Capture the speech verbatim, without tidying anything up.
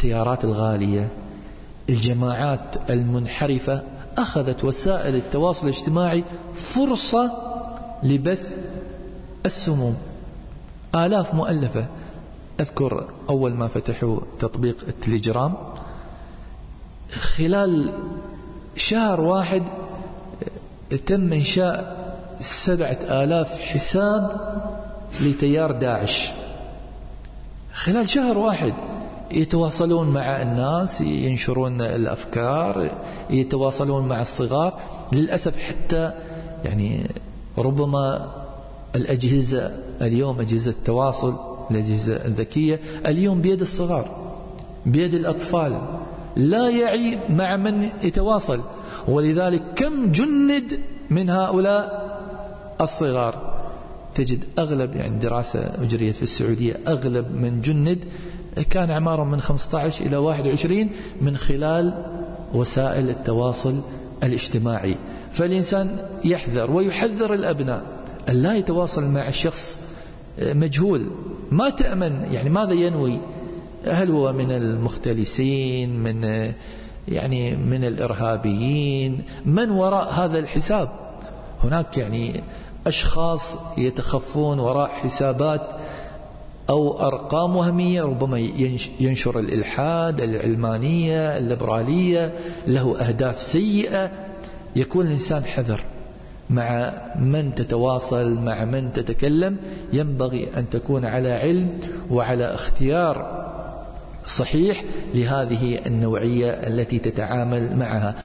التيارات الغالية، الجماعات المنحرفة أخذت وسائل التواصل الاجتماعي فرصة لبث السموم. آلاف مؤلفة. أذكر أول ما فتحوا تطبيق التليجرام خلال شهر واحد تم إنشاء سبعة آلاف حساب لتيار داعش. خلال شهر واحد يتواصلون مع الناس، ينشرون الأفكار، يتواصلون مع الصغار. للأسف حتى يعني ربما الأجهزة اليوم، أجهزة التواصل، الأجهزة الذكية اليوم بيد الصغار، بيد الأطفال، لا يعي مع من يتواصل. ولذلك كم جند من هؤلاء الصغار. تجد أغلب، يعني دراسة أجريت في السعودية، أغلب من جند كان أعمارهم من خمسة عشر إلى واحد وعشرين من خلال وسائل التواصل الاجتماعي. فالإنسان يحذر ويحذر الأبناء أن لا يتواصل مع الشخص مجهول، ما تأمن. يعني ماذا ينوي؟ هل هو من المختلسين، من يعني من الإرهابيين؟ من وراء هذا الحساب؟ هناك يعني أشخاص يتخفون وراء حسابات أو أرقام وهمية، ربما ينشر الإلحاد، العلمانية، الليبرالية، له أهداف سيئة. يكون الإنسان حذر مع من تتواصل، مع من تتكلم. ينبغي أن تكون على علم وعلى اختيار صحيح لهذه النوعية التي تتعامل معها.